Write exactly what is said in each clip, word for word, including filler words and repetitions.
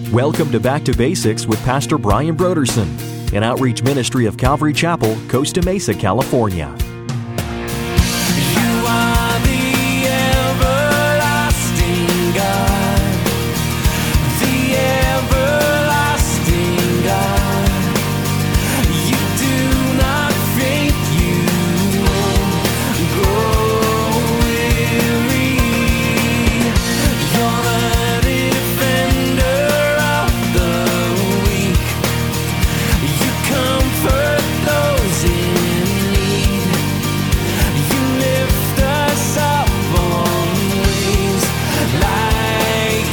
Welcome to Back to Basics with Pastor Brian Broderson, an outreach ministry of Calvary Chapel, Costa Mesa, California. You are the everlasting God, the everlasting God. You do not faint, you won't grow weary. You're the defender of the weak. You comfort those in need. You lift us up on wings like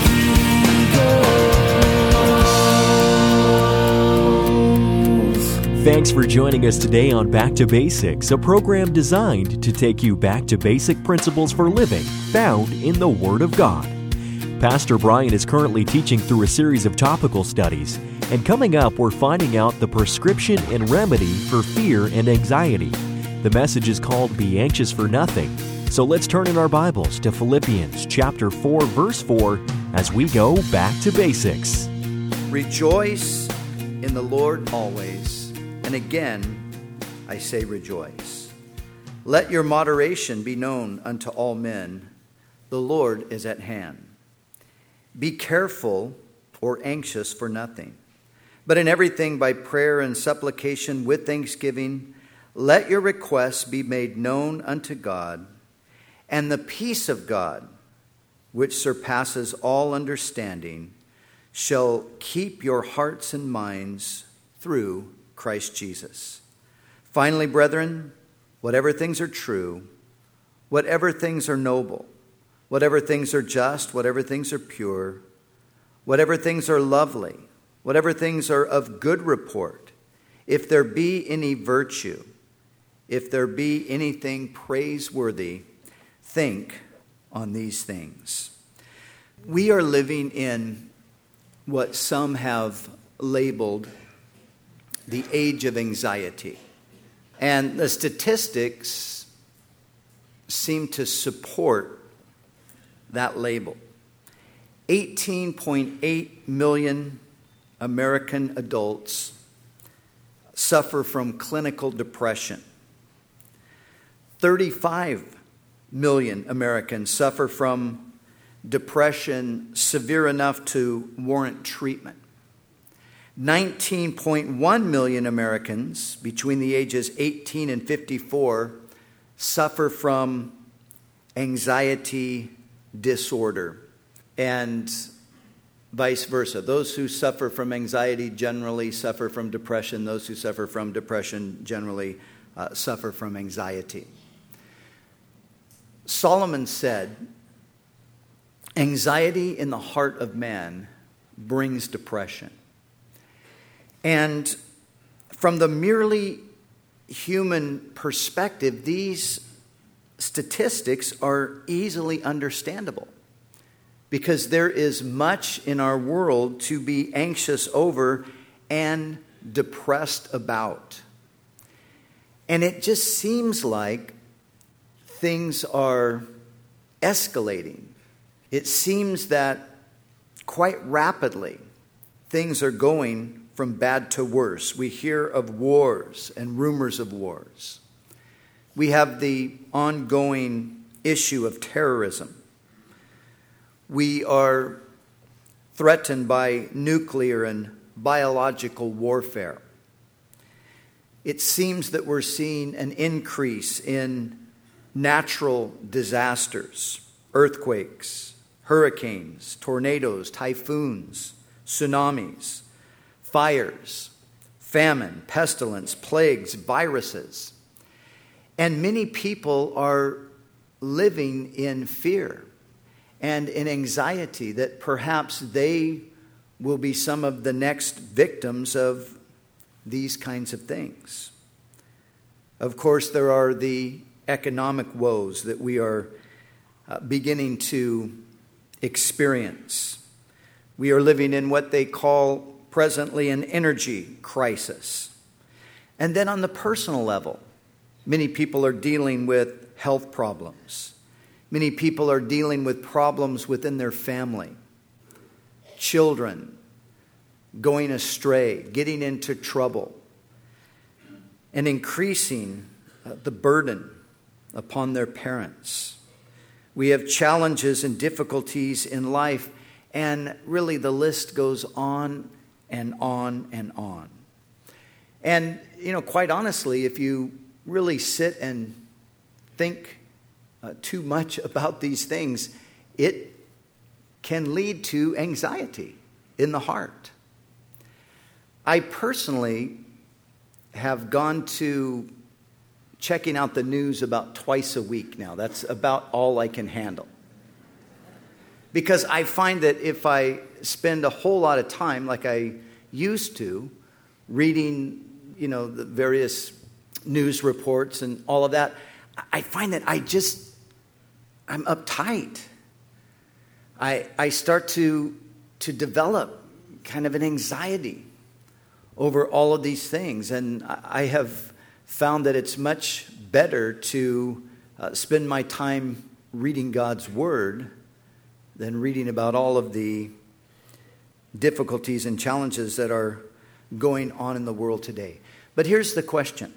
eagles. Thanks for joining us today on Back to Basics, a program designed to take you back to basic principles for living found in the Word of God. Pastor Brian is currently teaching through a series of topical studies, and coming up, we're finding out the prescription and remedy for fear and anxiety. The message is called Be Anxious for Nothing. So let's turn in our Bibles to Philippians chapter four, verse four, as we go back to basics. Rejoice in the Lord always, and again I say rejoice. Let your moderation be known unto all men. The Lord is at hand. Be careful or anxious for nothing, but in everything by prayer and supplication with thanksgiving, let your requests be made known unto God, and the peace of God, which surpasses all understanding, shall keep your hearts and minds through Christ Jesus. Finally, brethren, whatever things are true, whatever things are noble, whatever things are just, whatever things are pure, whatever things are lovely, whatever things are of good report, if there be any virtue, if there be anything praiseworthy, think on these things. We are living in what some have labeled the age of anxiety. And the statistics seem to support that label. eighteen point eight million American adults suffer from clinical depression. thirty-five million Americans suffer from depression severe enough to warrant treatment. nineteen point one million Americans between the ages eighteen and fifty-four suffer from anxiety disorder, and vice versa. Those who suffer from anxiety generally suffer from depression. Those who suffer from depression generally uh, suffer from anxiety. Solomon said, anxiety in the heart of man brings depression. And from the merely human perspective, these statistics are easily understandable because there is much in our world to be anxious over and depressed about. And it just seems like things are escalating. It seems that quite rapidly things are going from bad to worse. We hear of wars and rumors of wars. We have the ongoing issue of terrorism. We are threatened by nuclear and biological warfare. It seems that we're seeing an increase in natural disasters, earthquakes, hurricanes, tornadoes, typhoons, tsunamis, fires, famine, pestilence, plagues, viruses. And many people are living in fear and in anxiety that perhaps they will be some of the next victims of these kinds of things. Of course, there are the economic woes that we are uh, beginning to experience. We are living in what they call presently an energy crisis. And then on the personal level, many people are dealing with health problems. Many people are dealing with problems within their family. Children going astray, getting into trouble, and increasing uh, the burden upon their parents. We have challenges and difficulties in life, and really the list goes on and on and on. And, you know, quite honestly, if you really sit and think uh, too much about these things, it can lead to anxiety in the heart. I personally have gone to checking out the news about twice a week now. That's about all I can handle. Because I find that if I spend a whole lot of time, like I used to, reading, you know, the various news reports and all of that, I find that I just, I'm uptight. I I start to to develop kind of an anxiety over all of these things. And I have found that it's much better to uh, spend my time reading God's Word than reading about all of the difficulties and challenges that are going on in the world today. But here's the question.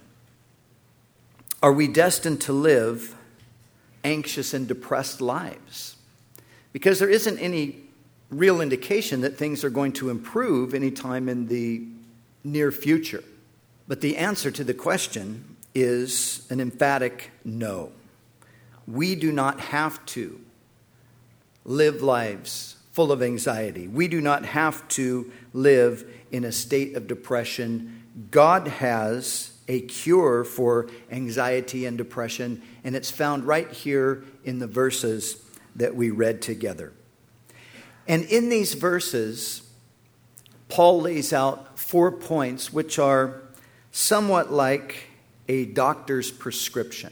Are we destined to live anxious and depressed lives? Because there isn't any real indication that things are going to improve anytime in the near future. But the answer to the question is an emphatic no. We do not have to live lives full of anxiety. We do not have to live in a state of depression. God has a cure for anxiety and depression, and it's found right here in the verses that we read together. And in these verses, Paul lays out four points which are somewhat like a doctor's prescription.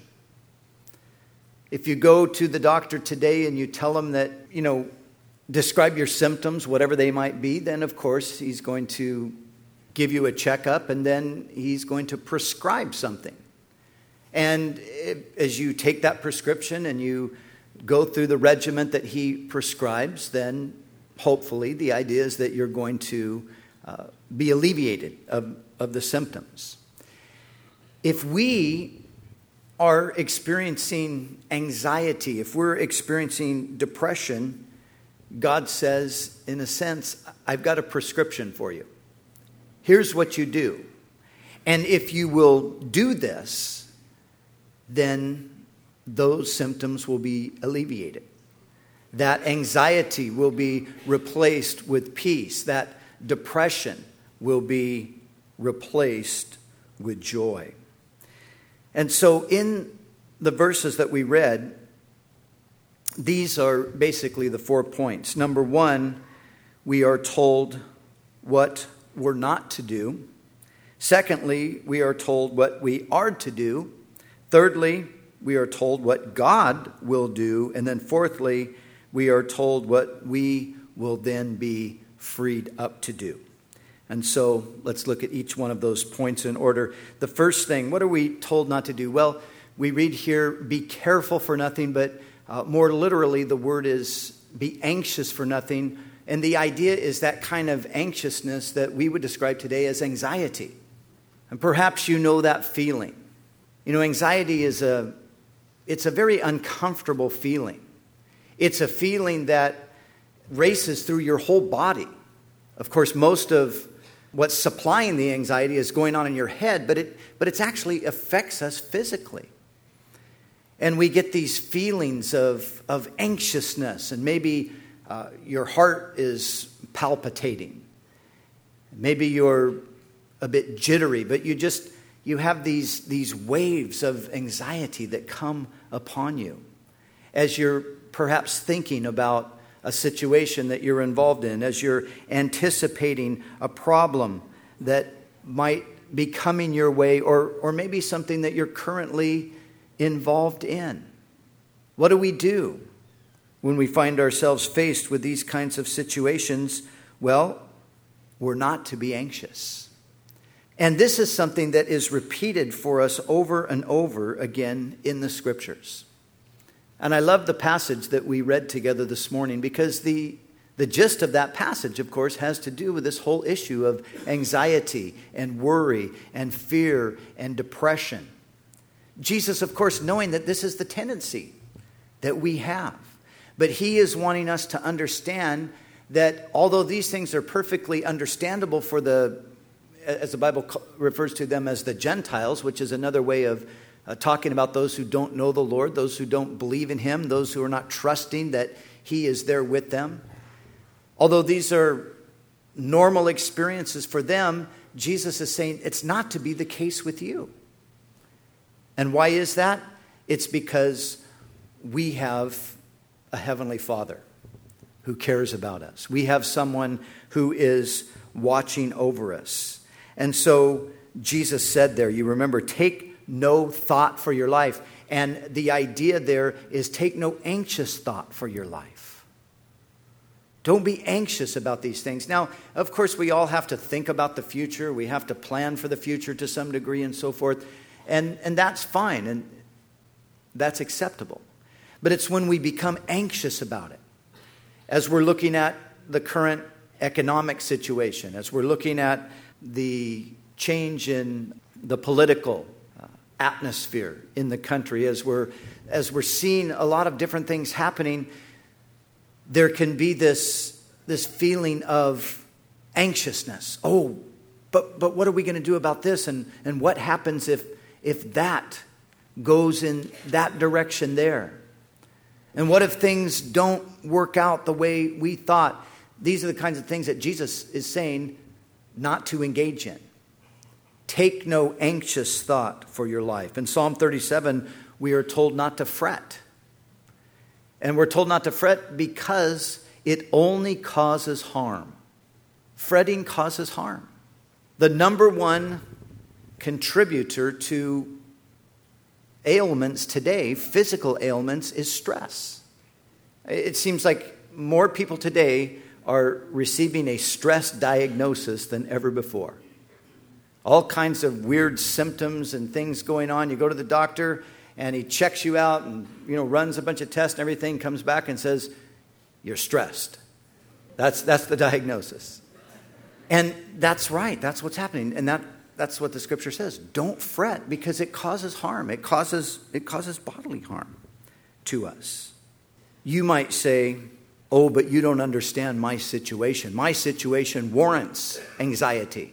If you go to the doctor today and you tell him that, you know, describe your symptoms, whatever they might be, then of course he's going to give you a checkup and then he's going to prescribe something. And it, as you take that prescription and you go through the regimen that he prescribes, then hopefully the idea is that you're going to uh, be alleviated of, of the symptoms. If we are experiencing anxiety, if we're experiencing depression, God says, in a sense, I've got a prescription for you. Here's what you do. And if you will do this, then those symptoms will be alleviated. That anxiety will be replaced with peace. That depression will be replaced with joy. And so in the verses that we read, these are basically the four points. Number one, we are told what we're not to do. Secondly, we are told what we are to do. Thirdly, we are told what God will do. And then fourthly, we are told what we will then be freed up to do. And so let's look at each one of those points in order. The first thing, what are we told not to do? Well, we read here, be careful for nothing, but uh, more literally, the word is be anxious for nothing. And the idea is that kind of anxiousness that we would describe today as anxiety. And perhaps you know that feeling. You know, anxiety is a, it's a very uncomfortable feeling. It's a feeling that races through your whole body. Of course, most of what's supplying the anxiety is going on in your head, but it but it actually affects us physically. And we get these feelings of, of anxiousness, and maybe uh, your heart is palpitating. Maybe you're a bit jittery, but you just, you have these, these waves of anxiety that come upon you as you're perhaps thinking about a situation that you're involved in, as you're anticipating a problem that might be coming your way, or, or maybe something that you're currently involved in. What do we do when we find ourselves faced with these kinds of situations? Well, we're not to be anxious. And this is something that is repeated for us over and over again in the Scriptures. And I love the passage that we read together this morning, because the, The gist of that passage, of course, has to do with this whole issue of anxiety and worry and fear and depression. Jesus, of course, knowing that this is the tendency that we have. But he is wanting us to understand that although these things are perfectly understandable for the, as the Bible refers to them as the Gentiles, which is another way of uh, talking about those who don't know the Lord, those who don't believe in him, those who are not trusting that he is there with them. Although these are normal experiences for them, Jesus is saying it's not to be the case with you. And why is that? It's because we have a heavenly Father who cares about us. We have someone who is watching over us. And so Jesus said there, you remember, take no thought for your life. And the idea there is take no anxious thought for your life. Don't be anxious about these things. Now, of course, we all have to think about the future. We have to plan for the future to some degree and so forth. And, and that's fine, and that's acceptable. But it's when we become anxious about it. As we're looking at the current economic situation, as we're looking at the change in the political uh, atmosphere in the country, as we're, as we're seeing a lot of different things happening, there can be this, this feeling of anxiousness. Oh, but but what are we going to do about this? And, and what happens if, if that goes in that direction there? And what if things don't work out the way we thought? These are the kinds of things that Jesus is saying not to engage in. Take no anxious thought for your life. In Psalm thirty-seven, we are told not to fret. And we're told not to fret because it only causes harm. Fretting causes harm. The number one contributor to ailments today, physical ailments, is stress. It seems like more people today are receiving a stress diagnosis than ever before. All kinds of weird symptoms and things going on. You go to the doctor and he checks you out and, you know, runs a bunch of tests and everything, comes back and says, you're stressed. That's that's the diagnosis. And that's right. That's what's happening. And that that's what the scripture says. Don't fret because it causes harm. It causes it causes bodily harm to us. You might say, oh, but you don't understand my situation. My situation warrants anxiety.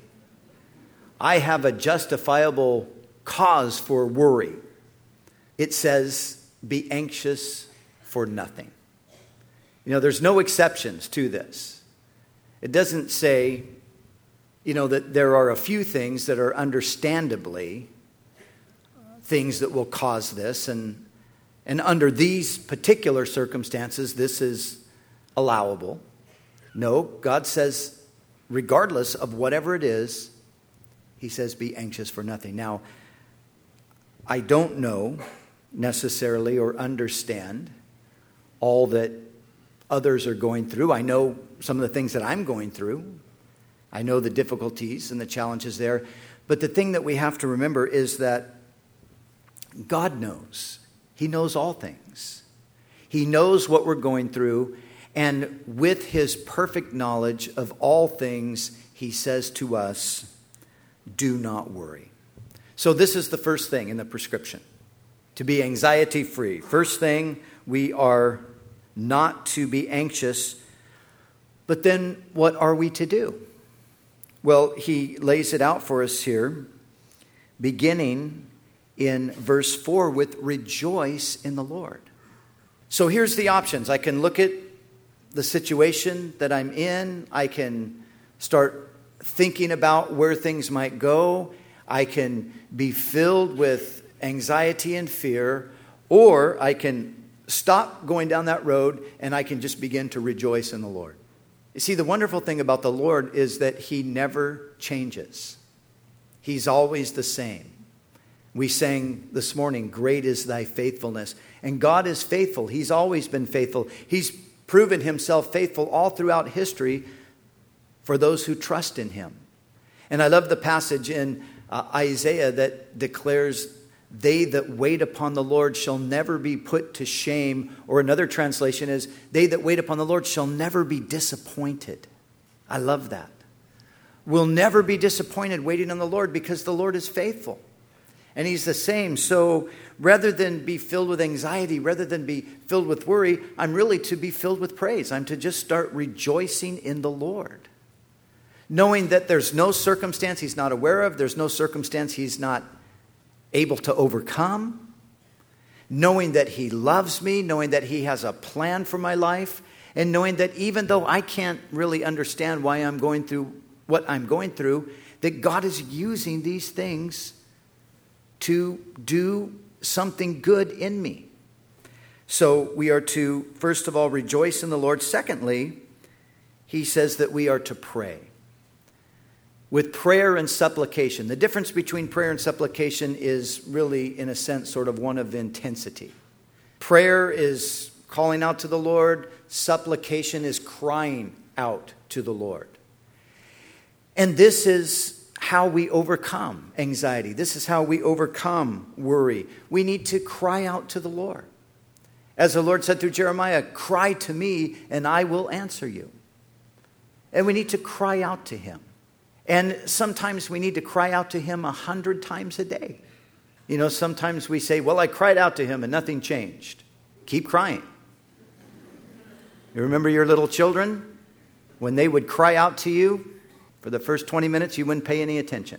I have a justifiable cause for worry. It says, be anxious for nothing. You know, there's no exceptions to this. It doesn't say, you know, that there are a few things that are understandably things that will cause this. And, and under these particular circumstances, this is allowable. No, God says, regardless of whatever it is, he says, be anxious for nothing. Now, I don't know necessarily or understand all that others are going through. I know some of the things that I'm going through. I know the difficulties and the challenges there. But the thing that we have to remember is that God knows. He knows all things. He knows what we're going through. And with his perfect knowledge of all things, he says to us, do not worry. So this is the first thing in the prescription. To be anxiety-free. First thing, we are not to be anxious. But then what are we to do? Well, he lays it out for us here, beginning in verse four with rejoice in the Lord. So here's the options. I can look at the situation that I'm in. I can start thinking about where things might go. I can be filled with anxiety and fear, or I can stop going down that road and I can just begin to rejoice in the Lord. You see, the wonderful thing about the Lord is that he never changes. He's always the same. We sang this morning, great is thy faithfulness. And God is faithful. He's always been faithful. He's proven himself faithful all throughout history for those who trust in him. And I love the passage in uh, Isaiah that declares they that wait upon the Lord shall never be put to shame. Or another translation is, they that wait upon the Lord shall never be disappointed. I love that. We'll never be disappointed waiting on the Lord because the Lord is faithful. And He's the same. So rather than be filled with anxiety, rather than be filled with worry, I'm really to be filled with praise. I'm to just start rejoicing in the Lord. Knowing that there's no circumstance He's not aware of. There's no circumstance He's not able to overcome. Knowing that He loves me. Knowing that He has a plan for my life. And knowing that even though I can't really understand why I'm going through what I'm going through, that God is using these things to do something good in me. So we are to, first of all, rejoice in the Lord. Secondly, He says that we are to pray. With prayer and supplication. The difference between prayer and supplication is really, in a sense, sort of one of intensity. Prayer is calling out to the Lord. Supplication is crying out to the Lord. And this is how we overcome anxiety. This is how we overcome worry. We need to cry out to the Lord. As the Lord said through Jeremiah, cry to me and I will answer you. And we need to cry out to Him. And sometimes we need to cry out to Him a hundred times a day. You know, sometimes we say, well, I cried out to Him and nothing changed. Keep crying. You remember your little children? When they would cry out to you, for the first twenty minutes, you wouldn't pay any attention.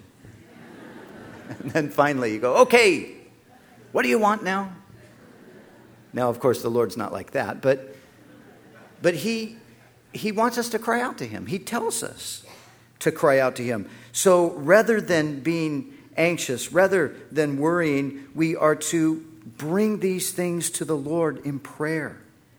And then finally you go, okay, what do you want now? Now, of course, the Lord's not like that, but but he, he wants us to cry out to Him. He tells us to cry out to Him. So rather than being anxious, rather than worrying, we are to bring these things to the Lord in prayer.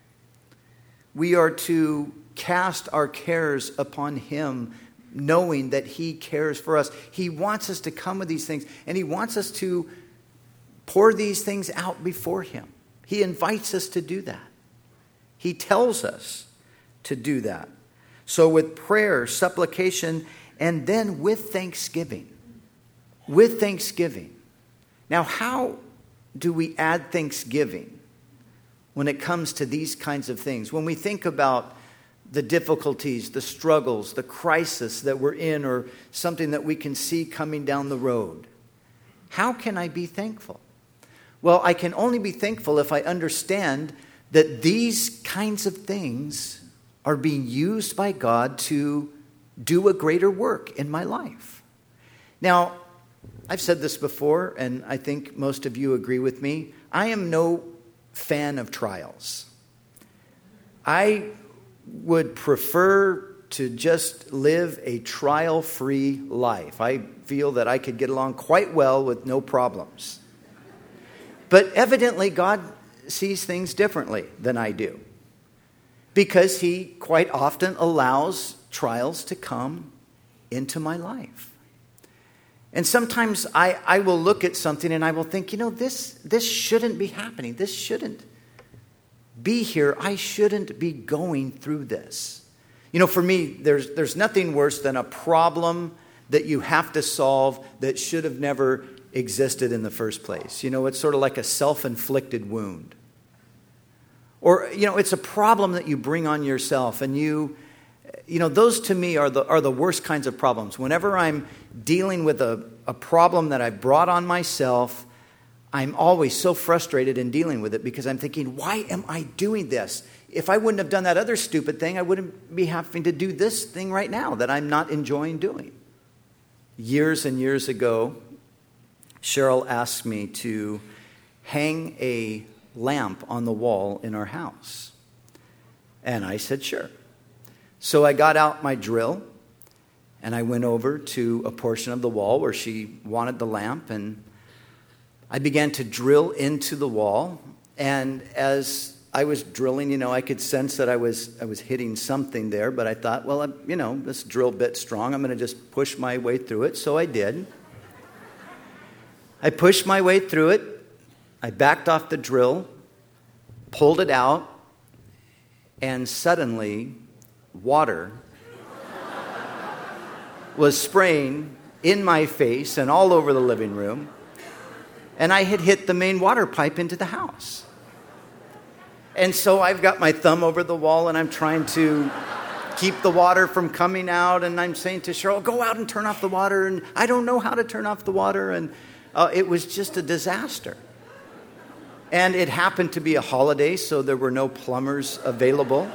We are to cast our cares upon Him, knowing that He cares for us. He wants us to come with these things, and He wants us to pour these things out before Him. He invites us to do that. He tells us to do that. So with prayer, supplication, and then with thanksgiving. With thanksgiving. Now, how do we add thanksgiving when it comes to these kinds of things? When we think about the difficulties, the struggles, the crisis that we're in, or something that we can see coming down the road. How can I be thankful? Well, I can only be thankful if I understand that these kinds of things are being used by God to do a greater work in my life. Now, I've said this before, and I think most of you agree with me. I am no fan of trials. I would prefer to just live a trial-free life. I feel that I could get along quite well with no problems. But evidently, God sees things differently than I do, because He quite often allows trials to come into my life. And sometimes I, I will look at something and I will think, you know, this, this shouldn't be happening. This shouldn't be here. I shouldn't be going through this. You know, for me, there's there's nothing worse than a problem that you have to solve that should have never existed in the first place. You know, it's sort of like a self-inflicted wound. Or, you know, it's a problem that you bring on yourself, and you, you know, those to me are the are the worst kinds of problems. Whenever I'm dealing with a, a problem that I brought on myself, I'm always so frustrated in dealing with it, because I'm thinking, why am I doing this? If I wouldn't have done that other stupid thing, I wouldn't be having to do this thing right now that I'm not enjoying doing. Years and years ago, Cheryl asked me to hang a lamp on the wall in our house. And I said, sure. So I got out my drill, and I went over to a portion of the wall where she wanted the lamp, and I began to drill into the wall. And as I was drilling, you know, I could sense that I was I was hitting something there, but I thought, well, I, you know, this drill bit's strong. I'm going to just push my way through it. So I did. I pushed my way through it. I backed off the drill, pulled it out, and suddenly water was spraying in my face and all over the living room. and I had hit the main water pipe into the house. And so I've got my thumb over the wall, and I'm trying to keep the water from coming out, and I'm saying to Cheryl, go out and turn off the water, and I don't know how to turn off the water, and uh, it was just a disaster. And it happened to be a holiday, so there were no plumbers available.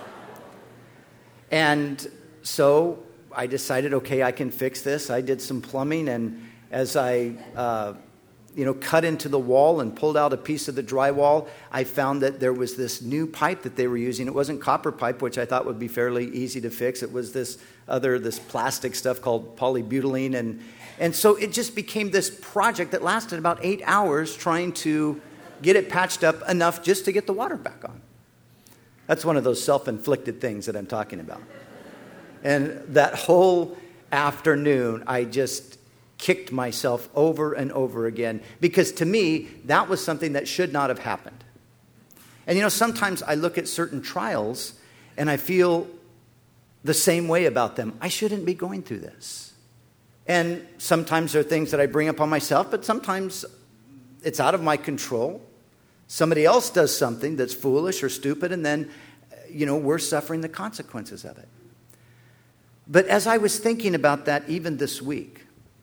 And so I decided, okay, I can fix this. I did some plumbing, and as I uh, you know, cut into the wall and pulled out a piece of the drywall, I found that there was this new pipe that they were using. It wasn't copper pipe, which I thought would be fairly easy to fix. It was this other, this plastic stuff called polybutylene. And, and so it just became this project that lasted about eight hours trying to get it patched up enough just to get the water back on. That's one of those self-inflicted things that I'm talking about. And that whole afternoon, I just kicked myself over and over again, because to me, that was something that should not have happened. And you know, sometimes I look at certain trials and I feel the same way about them. I shouldn't be going through this. And sometimes there are things that I bring up on myself, but sometimes it's out of my control. Somebody else does something that's foolish or stupid, and then, you know, we're suffering the consequences of it. But as I was thinking about that even this week,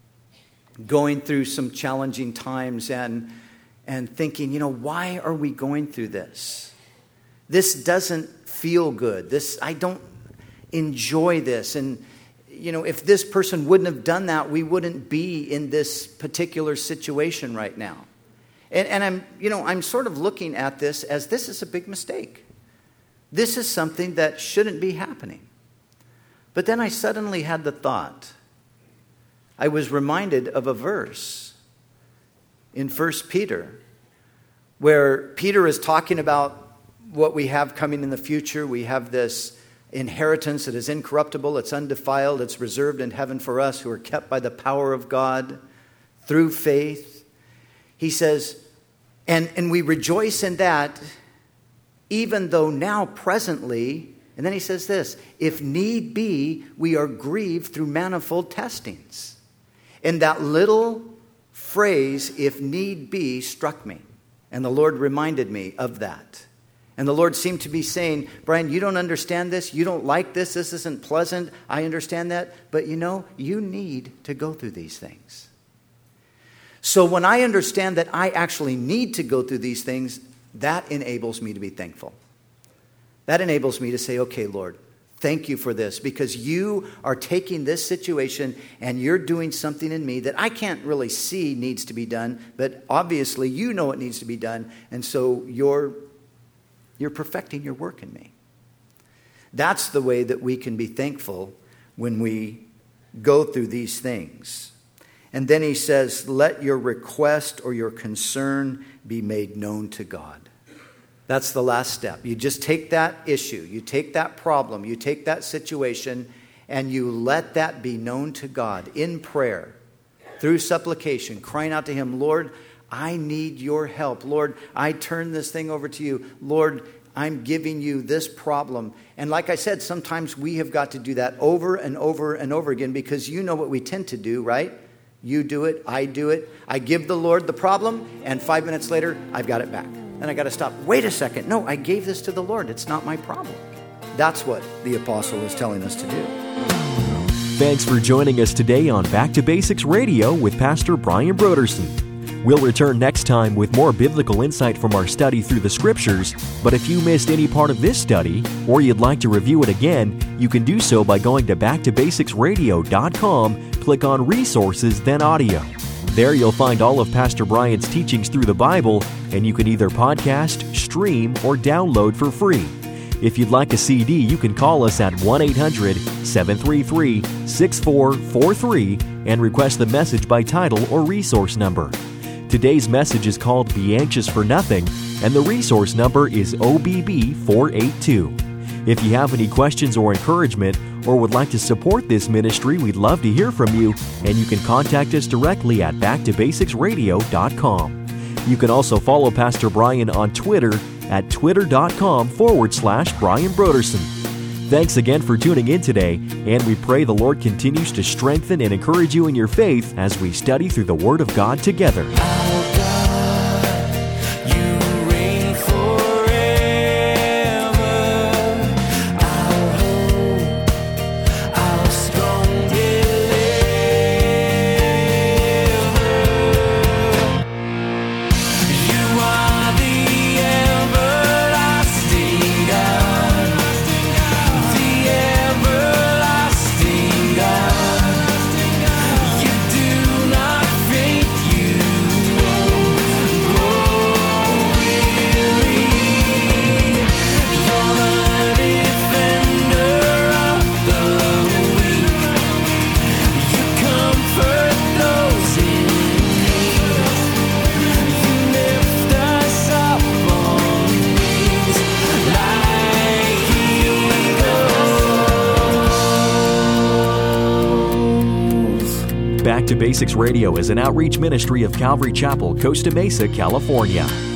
going through some challenging times and and thinking, you know, why are we going through this? This doesn't feel good. This, I don't enjoy this. And, you know, if this person wouldn't have done that, we wouldn't be in this particular situation right now. And, and I'm, you know, I'm sort of looking at this as this is a big mistake. This is something that shouldn't be happening. But then I suddenly had the thought, I was reminded of a verse in First Peter where Peter is talking about what we have coming in the future. We have this inheritance that is incorruptible, it's undefiled, it's reserved in heaven for us who are kept by the power of God through faith. He says, and, and we rejoice in that, even though now presently, and then he says this, if need be, we are grieved through manifold testings. And that little phrase, if need be, struck me. And the Lord reminded me of that. And the Lord seemed to be saying, Brian, you don't understand this. You don't like this. This isn't pleasant. I understand that. But you know, you need to go through these things. So when I understand that I actually need to go through these things, that enables me to be thankful. That enables me to say, okay, Lord, thank you for this, because you are taking this situation and you're doing something in me that I can't really see needs to be done, but obviously you know it needs to be done, and so you're, you're perfecting your work in me. That's the way that we can be thankful when we go through these things. And then he says, let your request or your concern be made known to God. That's the last step. You just take that issue, you take that problem, you take that situation, and you let that be known to God in prayer, through supplication, crying out to him, Lord, I need your help. Lord, I turn this thing over to you. Lord, I'm giving you this problem. And like I said, sometimes we have got to do that over and over and over again, because you know what we tend to do, right? You do it, I do it. I give the Lord the problem, and five minutes later, I've got it back. And I got to stop. Wait a second. No, I gave this to the Lord. It's not my problem. That's what the apostle is telling us to do. Thanks for joining us today on Back to Basics Radio with Pastor Brian Brodersen. We'll return next time with more biblical insight from our study through the Scriptures. But if you missed any part of this study, or you'd like to review it again, you can do so by going to back to basics radio dot com, click on Resources, then Audio. There you'll find all of Pastor Brian's teachings through the Bible, and you can either podcast, stream, or download for free. If you'd like a C D, you can call us at one eight hundred seven three three six four four three and request the message by title or resource number. Today's message is called Be Anxious for Nothing, and the resource number is O B B four eight two. If you have any questions or encouragement, or would like to support this ministry, we'd love to hear from you, and you can contact us directly at back to basics radio dot com. You can also follow Pastor Brian on Twitter at twitter.com forward slash Brian Brodersen. Thanks again for tuning in today, and we pray the Lord continues to strengthen and encourage you in your faith as we study through the Word of God together. Our God Back to Basics Radio is an outreach ministry of Calvary Chapel, Costa Mesa, California.